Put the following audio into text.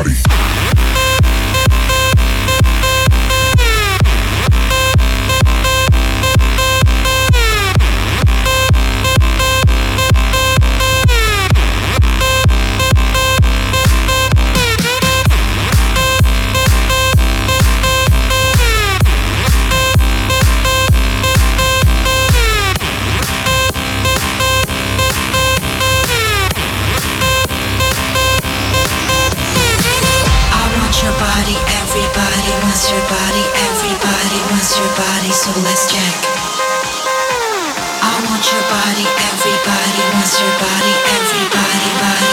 body. So let's check. I want your body, everybody wants your body, everybody, body.